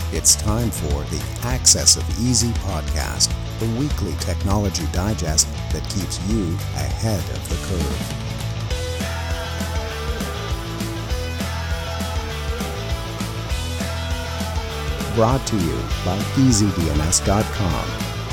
It's time for the Access of Easy podcast, the weekly technology digest that keeps you ahead of the curve. Brought to you by EasyDNS.com.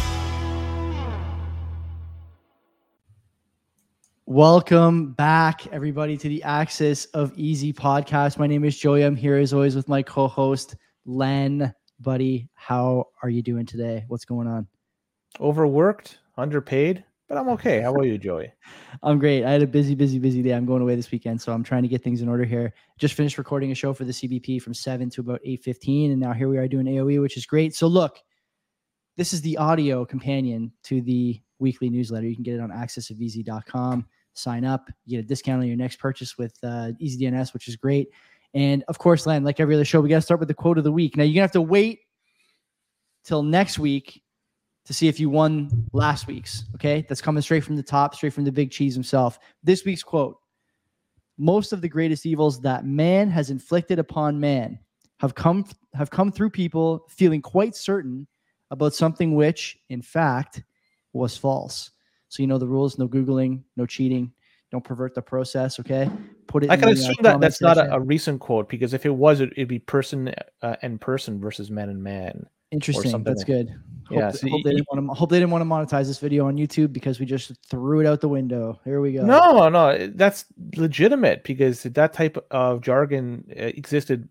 Welcome back, everybody, to the Access of Easy podcast. My name is Joey. I'm here as always with my co-host, Len. Buddy, how are you doing today? What's going on? Overworked, underpaid, but I'm okay. How about you, Joey? I'm great. I had a busy day. I'm going away this weekend, so I'm trying to get things in order here. Just finished recording a show for the CBP from 7 to about 8:15, and now here we are doing AOE, which is great. So look, this is the audio companion to the weekly newsletter. You can get it on accessofeasy.com. Sign up. You get a discount on your next purchase with EasyDNS, which is great. And of course, Len, like every other show, we got to start with the quote of the week. Now, you're going to have to wait till next week to see if you won last week's, okay? That's coming straight from the top, straight from the big cheese himself. This week's quote: most of the greatest evils that man has inflicted upon man have come through people feeling quite certain about something which, in fact, was false. So you know the rules: no Googling, no cheating, don't pervert the process, okay? Put it. I can assume that that's not a recent quote, because if it was, it'd be person and person versus man and man. Interesting. That's good. Hope they didn't want to monetize this video on YouTube because we just threw it out the window. Here we go. No, that's legitimate, because that type of jargon existed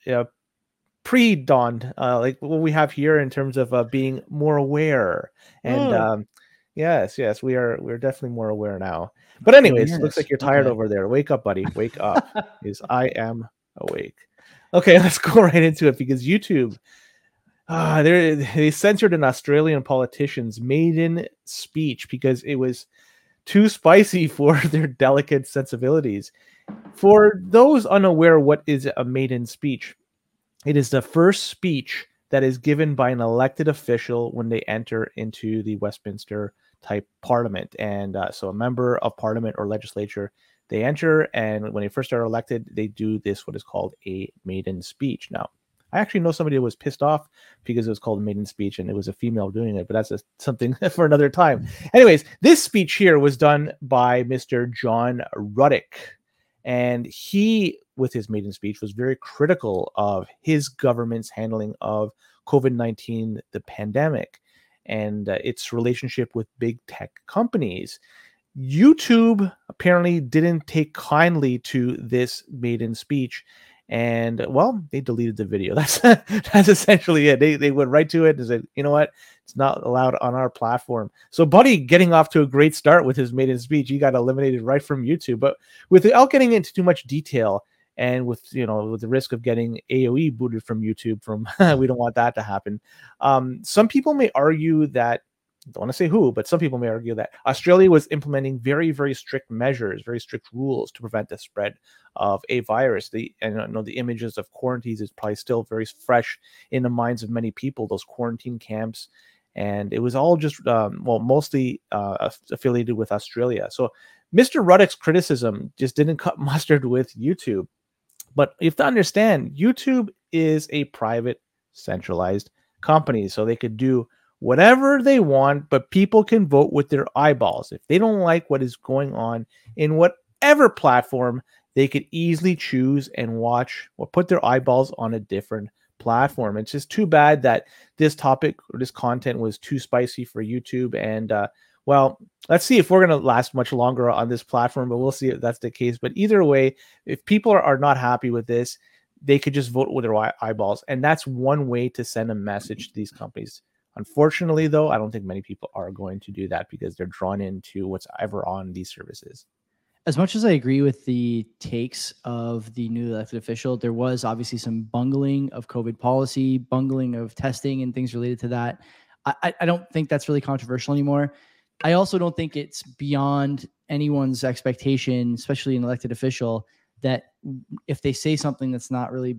pre-dawn, like what we have here in terms of being more aware. And yes, we're definitely more aware now. But anyways, it looks like you're tired over there. Wake up, buddy. Wake up. I am awake. Okay, let's go right into it, because YouTube, they censored an Australian politician's maiden speech because it was too spicy for their delicate sensibilities. For those unaware what is a maiden speech, it is the first speech that is given by an elected official when they enter into the Westminster type parliament. And so a member of parliament or legislature, they enter, and when they first are elected, they do this, what is called a maiden speech. Now, I actually know somebody who was pissed off because it was called a maiden speech and it was a female doing it, but that's something for another time. Anyways, this speech here was done by Mr. John Ruddick, and he, with his maiden speech, was very critical of his government's handling of COVID-19, the pandemic, and its relationship with big tech companies. YouTube apparently didn't take kindly to this maiden speech, and well, they deleted the video. That's essentially it. They went right to it and said, you know what, it's not allowed on our platform. So Buddy, getting off to a great start with his maiden speech, he got eliminated right from YouTube. But without getting into too much detail, and with the risk of getting AOE booted from YouTube, we don't want that to happen. Some people may argue that, don't want to say who, but some people may argue that Australia was implementing very, very strict measures, very strict rules to prevent the spread of a virus. The images of quarantines is probably still very fresh in the minds of many people, those quarantine camps. And it was all just, mostly affiliated with Australia. So Mr. Ruddick's criticism just didn't cut mustard with YouTube. But you have to understand, YouTube is a private, centralized company, so they could do whatever they want, but people can vote with their eyeballs. If they don't like what is going on in whatever platform, they could easily choose and watch or put their eyeballs on a different platform. It's just too bad that this topic or this content was too spicy for YouTube. And well, let's see if we're going to last much longer on this platform, but we'll see if that's the case. But either way, if people are not happy with this, they could just vote with their eyeballs. And that's one way to send a message to these companies. Unfortunately, though, I don't think many people are going to do that because they're drawn into what's ever on these services. As much as I agree with the takes of the new elected official, there was obviously some bungling of COVID policy, bungling of testing and things related to that. I don't think that's really controversial anymore. I also don't think it's beyond anyone's expectation, especially an elected official, that if they say something that's not really,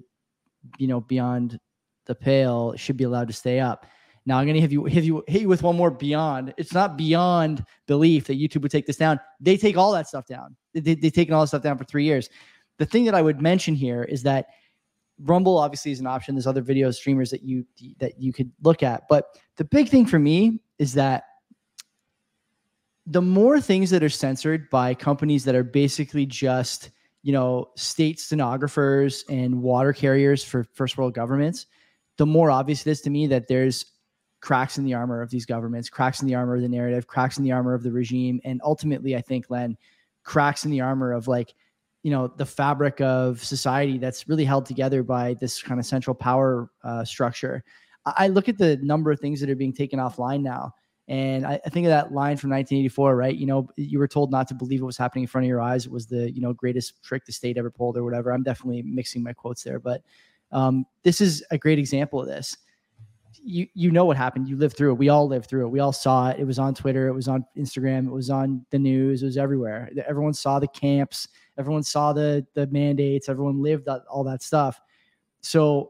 beyond the pale, it should be allowed to stay up. Now I'm going to hit you with one more beyond. It's not beyond belief that YouTube would take this down. They take all that stuff down. They've taken all that stuff down for 3 years. The thing that I would mention here is that Rumble obviously is an option. There's other video streamers that you could look at. But the big thing for me is that the more things that are censored by companies that are basically just, state stenographers and water carriers for first world governments, the more obvious it is to me that there's cracks in the armor of these governments, cracks in the armor of the narrative, cracks in the armor of the regime. And ultimately, I think, Len, cracks in the armor of the fabric of society that's really held together by this kind of central power structure. I look at the number of things that are being taken offline now. And I think of that line from 1984, right? You were told not to believe what was happening in front of your eyes. It was the, greatest trick the state ever pulled or whatever. I'm definitely mixing my quotes there, but this is a great example of this. You know what happened. You lived through it. We all lived through it. We all saw it. It was on Twitter. It was on Instagram. It was on the news. It was everywhere. Everyone saw the camps. Everyone saw the mandates. Everyone lived all that stuff. So,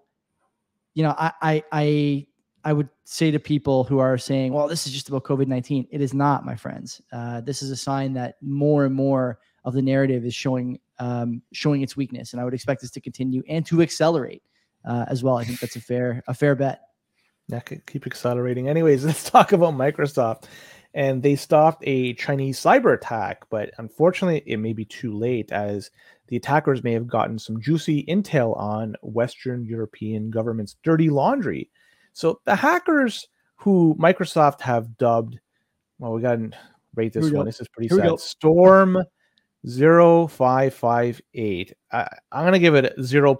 I would say to people who are saying, well, this is just about COVID-19. It is not, my friends. This is a sign that more and more of the narrative is showing its weakness. And I would expect this to continue and to accelerate as well. I think that's a fair bet. Yeah, keep accelerating. Anyways, let's talk about Microsoft. And they stopped a Chinese cyber attack, but unfortunately, it may be too late, as the attackers may have gotten some juicy intel on Western European governments' dirty laundry. So the hackers who Microsoft have dubbed, well, we got to rate this one. This is pretty sad. Storm 0558. I'm going to give it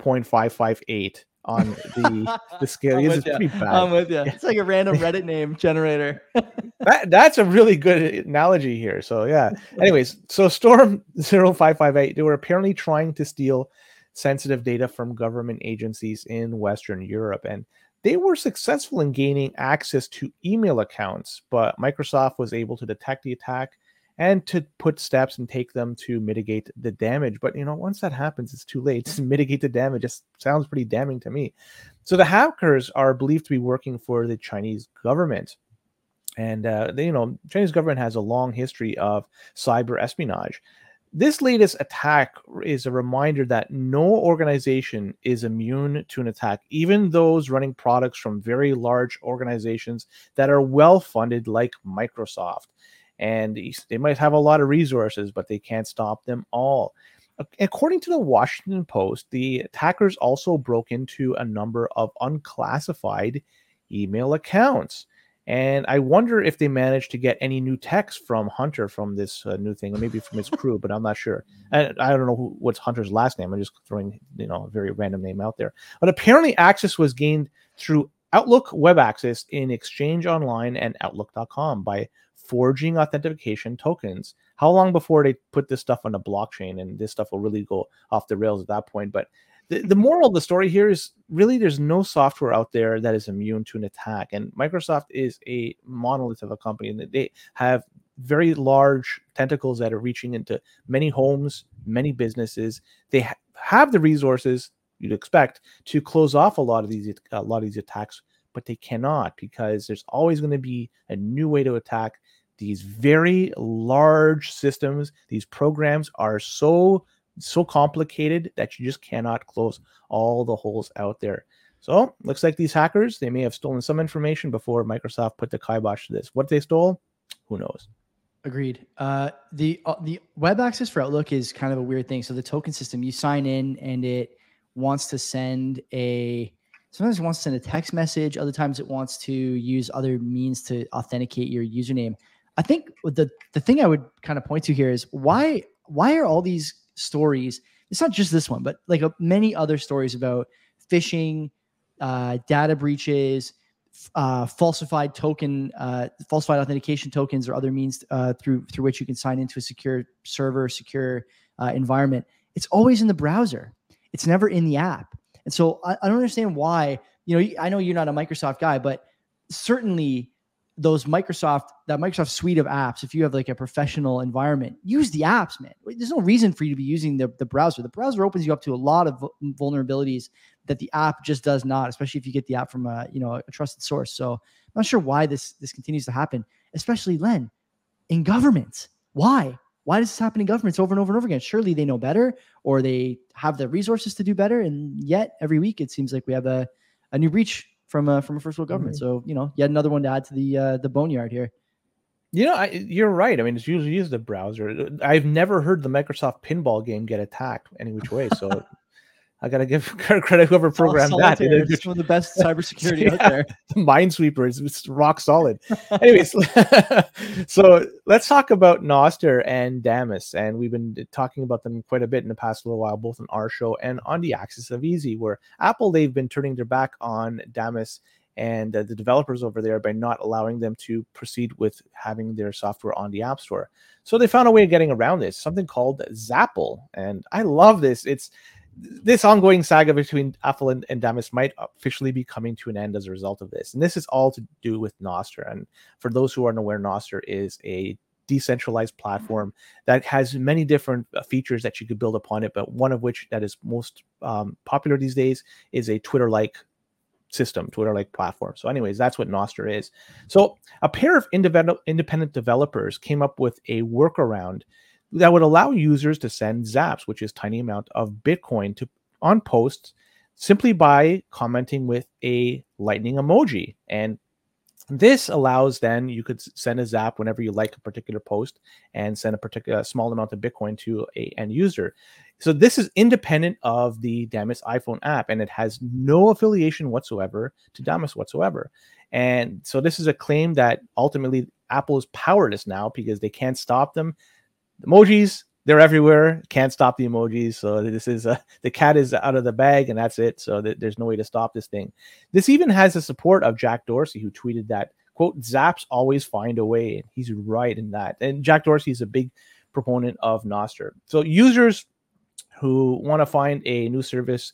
0.558 on the scale. This is pretty bad. I'm with you. It's like a random Reddit name generator. That's a really good analogy here. So yeah. Anyways, so Storm 0558, they were apparently trying to steal sensitive data from government agencies in Western Europe, and they were successful in gaining access to email accounts, but Microsoft was able to detect the attack and to put steps and take them to mitigate the damage. But, once that happens, it's too late to mitigate the damage. It sounds pretty damning to me. So the hackers are believed to be working for the Chinese government. And, the Chinese government has a long history of cyber espionage. This latest attack is a reminder that no organization is immune to an attack, even those running products from very large organizations that are well-funded like Microsoft. And they might have a lot of resources, but they can't stop them all. According to the Washington Post, the attackers also broke into a number of unclassified email accounts. And I wonder if they managed to get any new text from Hunter from this new thing, or maybe from his crew, but I'm not sure. And I don't know what's Hunter's last name. I'm just throwing, a very random name out there. But apparently access was gained through Outlook web access in Exchange Online and Outlook.com by forging authentication tokens. How long before they put this stuff on a blockchain and this stuff will really go off the rails at that point? But the moral of the story here is really there's no software out there that is immune to an attack. And Microsoft is a monolith of a company, and they have very large tentacles that are reaching into many homes, many businesses. They have the resources you'd expect to close off a lot of these attacks, but they cannot, because there's always going to be a new way to attack these very large systems. These programs are so complicated that you just cannot close all the holes out there. So looks like these hackers, they may have stolen some information before Microsoft put the kibosh to this. What they stole, who knows? Agreed. The web access for Outlook is kind of a weird thing. So the token system, you sign in and it wants to sometimes it wants to send a text message. Other times it wants to use other means to authenticate your username. I think the thing I would kind of point to here is why are all these stories, it's not just this one, but like many other stories about phishing, data breaches, falsified authentication tokens or other means through which you can sign into a secure server, secure environment. It's always in the browser. It's never in the app. And so I don't understand why, I know you're not a Microsoft guy, but certainly that Microsoft suite of apps, if you have like a professional environment, use the apps, man. There's no reason for you to be using the browser. The browser opens you up to a lot of vulnerabilities that the app just does not, especially if you get the app from a trusted source. So I'm not sure why this continues to happen, especially, Len, in governments. Why? Why does this happen in governments over and over and over again? Surely they know better, or they have the resources to do better. And yet every week it seems like we have a new breach from a first world government. So, yet another one to add to the boneyard here. You're right. I mean, it's usually used the browser. I've never heard the Microsoft pinball game get attacked any which way. So I got to give credit whoever programmed that. It's one of the best cybersecurity out there. The Minesweeper is rock solid. Anyways, so let's talk about Nostr and Damus. And we've been talking about them quite a bit in the past little while, both on our show and on the Axis of Easy, where Apple, they've been turning their back on Damus and the developers over there by not allowing them to proceed with having their software on the App Store. So they found a way of getting around this, something called Zapple. And I love this. It's this ongoing saga between Apple and Damus might officially be coming to an end as a result of this. And this is all to do with Nostr. And for those who aren't aware, Nostr is a decentralized platform that has many different features that you could build upon it, but one of which that is most popular these days is a Twitter-like system, Twitter-like platform. So anyways, that's what Nostr is. So a pair of independent developers came up with a workaround that would allow users to send zaps, which is tiny amount of Bitcoin, on posts simply by commenting with a lightning emoji. And this allows then you could send a zap whenever you like a particular post and send a particular small amount of Bitcoin to a end user. So this is independent of the Damus iPhone app, and it has no affiliation whatsoever to Damus whatsoever. And so this is a claim that ultimately Apple is powerless now because they can't stop them. The emojis, they're everywhere. Can't stop the emojis. So this is the cat is out of the bag, and that's it. So there's no way to stop this thing. This even has the support of Jack Dorsey, who tweeted that, quote, "Zaps always find a way." And he's right in that. And Jack Dorsey is a big proponent of Nostr. So users who want to find a new service,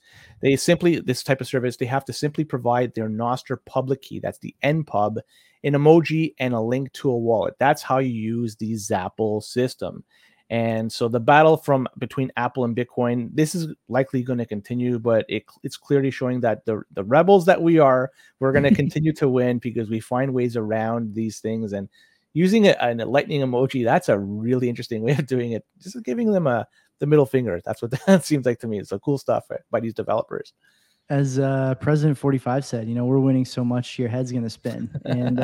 this type of service, they have to simply provide their Nostr public key. That's the NPub, an emoji, and a link to a wallet. That's how you use the Zapple system. And so the battle between Apple and Bitcoin, this is likely going to continue, but it's clearly showing that the rebels that we're going to continue to win because we find ways around these things. And using a lightning emoji, that's a really interesting way of doing it. Just giving them the middle finger. That's what that seems like to me. It's so cool stuff by these developers. As President 45 said, we're winning so much, your head's going to spin. And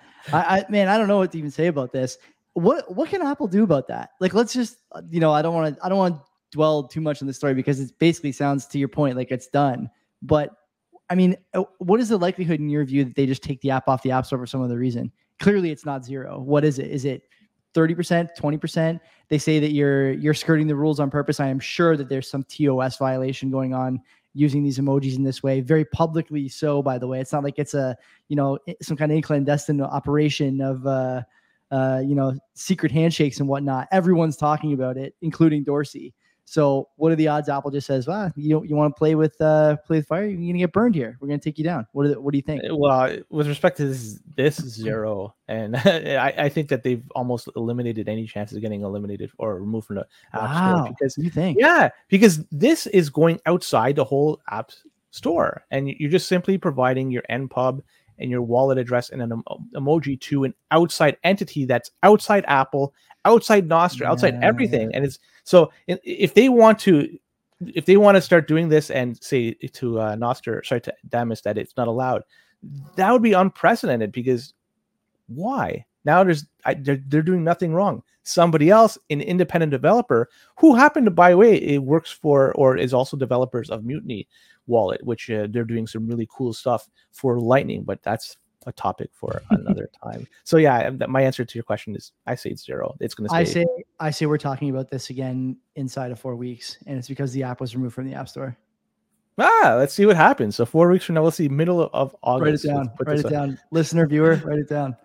I don't know what to even say about this. What can Apple do about that? Like, let's just, I don't want to dwell too much on the story because it basically sounds, to your point, like it's done. But I mean, what is the likelihood in your view that they just take the app off the App Store for some other reason? Clearly it's not zero. What is it? Is it 30%, 20%? They say that you're skirting the rules on purpose. I am sure that there's some TOS violation going on using these emojis in this way, very publicly so, by the way. It's not like it's some kind of clandestine operation of secret handshakes and whatnot. Everyone's talking about it, including Dorsey. So what are the odds Apple just says, you want to play with fire? You're going to get burned here. We're going to take you down. What do you think? Well, with respect to this is zero. And I think that they've almost eliminated any chances of getting eliminated or removed from the App Store. Because you think? Yeah, because this is going outside the whole App Store. And you're just simply providing your NPub and your wallet address and an emoji to an outside entity that's outside Apple, outside Nostr, outside everything. And it's so if they want to start doing this and say to to Damus that it's not allowed, that would be unprecedented. Because why? Now they're doing nothing wrong. Somebody else, an independent developer who happened to, by the way, it works for or is also developers of Mutiny Wallet, which they're doing some really cool stuff for Lightning, but that's a topic for another time. So yeah, my answer to your question is I say it's zero. It's going to stay. I say we're talking about this again inside of 4 weeks, and it's because the app was removed from the App Store. Let's see what happens. So 4 weeks from now, we'll see middle of August. Write it down. Listener, viewer, write it down.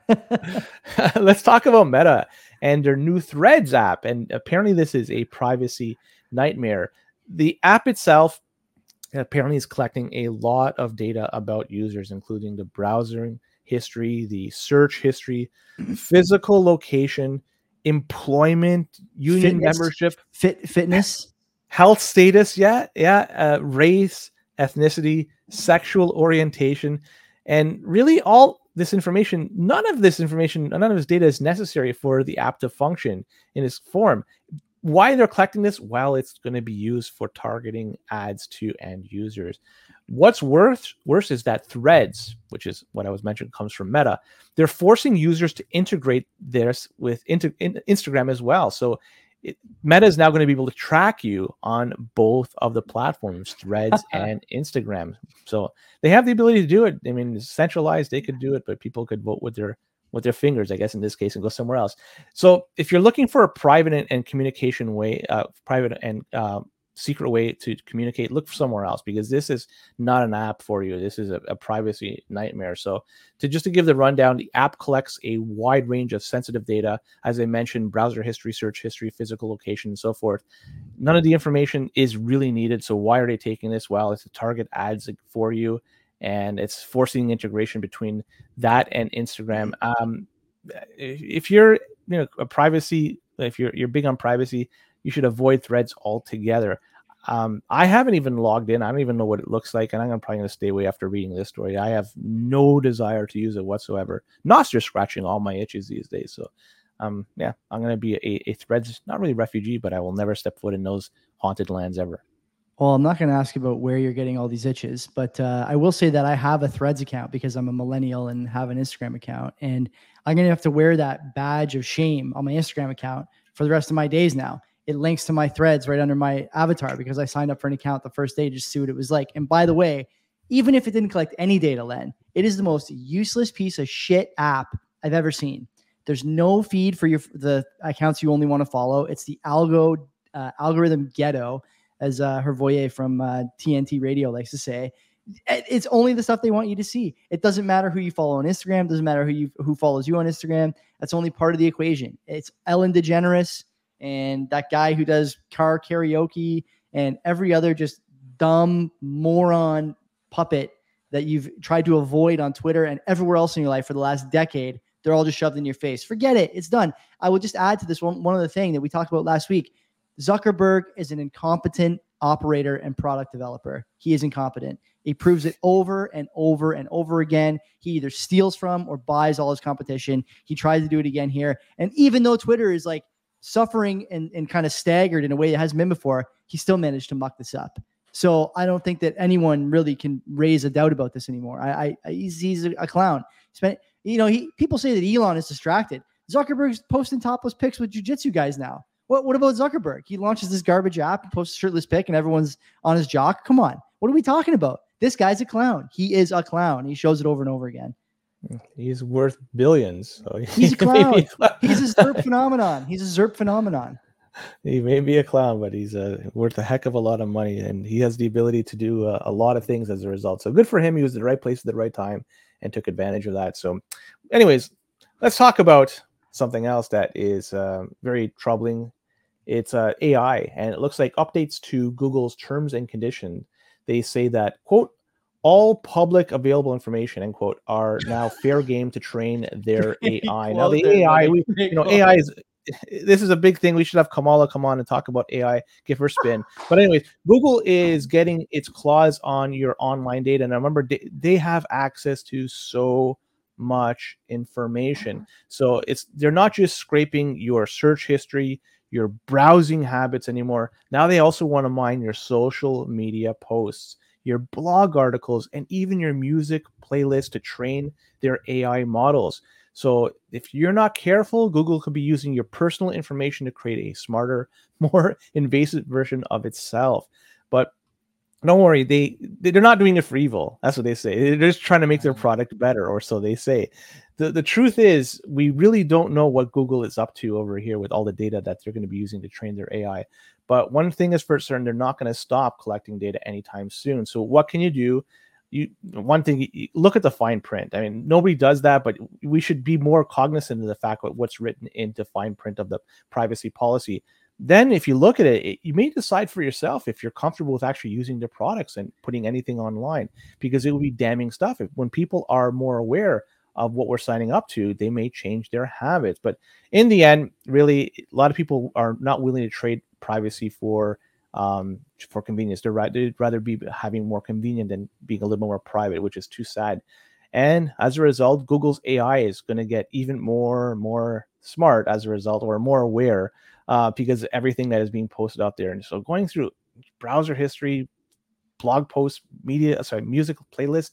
Let's talk about Meta and their new Threads app. And apparently this is a privacy nightmare. The app itself apparently is collecting a lot of data about users, including the browsing history, the search history, physical location, employment, union membership, fitness, health status, race, ethnicity, sexual orientation, and really all this information, none of this data is necessary for the app to function in its form. Why they're collecting this? Well, it's going to be used for targeting ads to end users. What's worse is that Threads, which is what I was mentioning, comes from Meta. They're forcing users to integrate this with Instagram as well. So Meta is now going to be able to track you on both of the platforms, Threads and Instagram. So they have the ability to do it. I mean, it's centralized, they could do it, but people could vote with their fingers, I guess, in this case, and go somewhere else. So if you're looking for a private and communication way, private and secret way to communicate, look for somewhere else, because this is not an app for you. This is a privacy nightmare. So to give the rundown, the app collects a wide range of sensitive data. As I mentioned, browser history, search history, physical location, and so forth. None of the information is really needed. So why are they taking this? Well, it's to target ads for you, and it's forcing integration between that and Instagram. If you're if you're big on privacy, you should avoid Threads altogether. I haven't even logged in. I don't even know what it looks like, and I'm probably going to stay away after reading this story. I have no desire to use it whatsoever. Nostr scratching all my itches these days. So, I'm going to be a Threads, not really refugee, but I will never step foot in those haunted lands ever. Well, I'm not going to ask you about where you're getting all these itches, but I will say that I have a Threads account because I'm a millennial and have an Instagram account, and I'm going to have to wear that badge of shame on my Instagram account for the rest of my days now. It links to my Threads right under my avatar because I signed up for an account the first day just to see what it was like. And by the way, even if it didn't collect any data, Len, it is the most useless piece of shit app I've ever seen. There's no feed for the accounts you only want to follow. It's the algorithm ghetto, as Hervoye from TNT Radio likes to say. It's only the stuff they want you to see. It doesn't matter who you follow on Instagram. It doesn't matter who follows you on Instagram. That's only part of the equation. It's Ellen DeGeneres and that guy who does car karaoke and every other just dumb moron puppet that you've tried to avoid on Twitter and everywhere else in your life for the last decade. They're all just shoved in your face. Forget it. It's done. I will just add to this one other thing that we talked about last week. Zuckerberg is an incompetent operator and product developer. He is incompetent. He proves it over and over and over again. He either steals from or buys all his competition. He tries to do it again here. And even though Twitter is like suffering and kind of staggered in a way it hasn't been before, he still managed to muck this up. So I don't think that anyone really can raise a doubt about this anymore. He's a clown. People say that Elon is distracted. Zuckerberg's posting topless pics with jiu-jitsu guys now. What about Zuckerberg? He launches this garbage app and posts a shirtless pic and everyone's on his jock. Come on. What are we talking about? This guy's a clown. He is a clown. He shows it over and over again. He's worth billions. So he's a clown. He's a ZERP phenomenon. He may be a clown, but he's worth a heck of a lot of money, and he has the ability to do a lot of things as a result. So good for him. He was at the right place at the right time and took advantage of that. So anyways, let's talk about something else that is very troubling. It's AI, and it looks like updates to Google's terms and conditions. They say that, quote, all public available information, end quote, are now fair game to train their AI. Now the AI, AI is, this is a big thing. We should have Kamala come on and talk about AI, give her spin. But anyways, Google is getting its claws on your online data. And remember, they have access to so much information. So they're not just scraping your search history, your browsing habits anymore. Now they also want to mine your social media posts, your blog articles, and even your music playlist to train their AI models. So if you're not careful, Google could be using your personal information to create a smarter, more invasive version of itself. But don't worry, they're not doing it for evil. That's what they say. They're just trying to make their product better, or so they say. The truth is, we really don't know what Google is up to over here with all the data that they're going to be using to train their AI. But one thing is for certain, they're not going to stop collecting data anytime soon. So what can you do? One thing, look at the fine print. I mean, nobody does that, but we should be more cognizant of the fact of what's written into fine print of the privacy policy. Then if you look at it, you may decide for yourself if you're comfortable with actually using their products and putting anything online, because it will be damning stuff. When people are more aware of what we're signing up to, they may change their habits. But in the end, really, a lot of people are not willing to trade privacy for convenience. They'd rather be having more convenient than being a little more private, which is too sad. And as a result, Google's AI is going to get even more smart as a result, or more aware, because of everything that is being posted out there. And so going through browser history, blog posts, music playlists,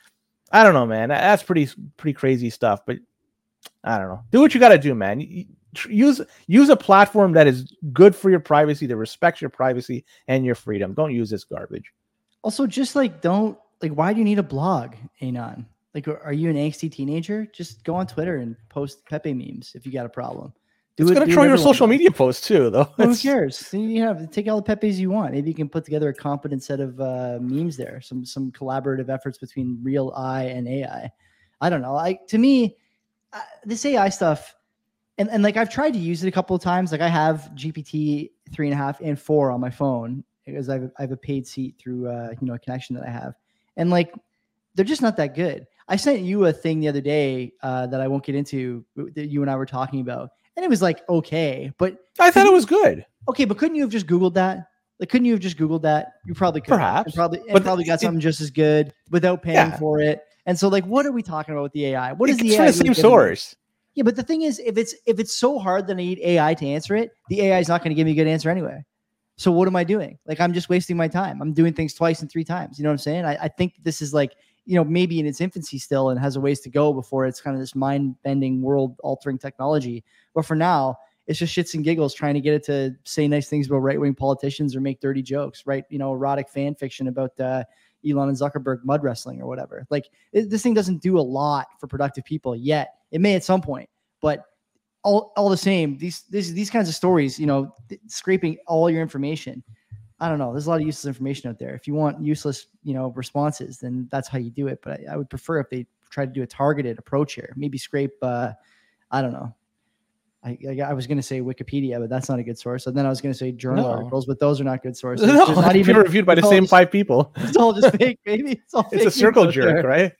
I don't know, man. That's pretty crazy stuff. But I don't know. Do what you got to do, man. Use a platform that is good for your privacy, that respects your privacy and your freedom. Don't use this garbage. Also, just why do you need a blog, Anon? Like, are you an angsty teenager? Just go on Twitter and post Pepe memes if you got a problem. It's going to troll your social media posts too, though. Who cares? You have take all the Pepes you want. Maybe you can put together a competent set of memes there. Some collaborative efforts between real I and AI. I don't know. To me, this AI stuff, and like I've tried to use it a couple of times. Like I have GPT 3.5 and 4 on my phone because I have a paid seat through a connection that I have, and like they're just not that good. I sent you a thing the other day that I won't get into that you and I were talking about. And it was like, okay, but I thought it was good. Okay, but couldn't you have just Googled that? Like, couldn't you have just Googled that? You probably could. Perhaps. And probably got something just as good without paying for it. And so, like, what are we talking about with the AI? What is the AI? It's from the same source. Yeah, but the thing is, if it's so hard that I need AI to answer it, the AI is not going to give me a good answer anyway. So what am I doing? Like, I'm just wasting my time. I'm doing things twice and 3 times. You know what I'm saying? I think this is like, maybe in its infancy still and has a ways to go before it's kind of this mind-bending, world-altering technology. But for now, it's just shits and giggles trying to get it to say nice things about right-wing politicians or make dirty jokes, right? Erotic fan fiction about Elon and Zuckerberg mud wrestling or whatever. Like, this thing doesn't do a lot for productive people yet. It may at some point, but all the same, these kinds of stories, scraping all your information. I don't know. There's a lot of useless information out there. If you want useless, responses, then that's how you do it. But I would prefer if they try to do a targeted approach here. Maybe scrape, I don't know. I was going to say Wikipedia, but that's not a good source. And then I was going to say journal articles, but those are not good sources. No, not even reviewed by the same 5 people. It's all just fake, baby. It's a circle jerk, right?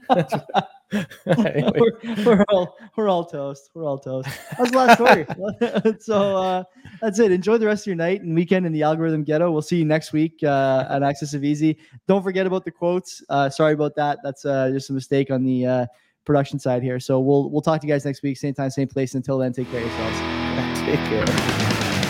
Anyway. we're all toast. We're all toast. That's the last story. So that's it. Enjoy the rest of your night and weekend in the algorithm ghetto. We'll see you next week at Access of Easy. Don't forget about the quotes. Sorry about that. That's just a mistake on the production side here. So we'll talk to you guys next week, same time, same place. Until then, take care of yourselves. Take care.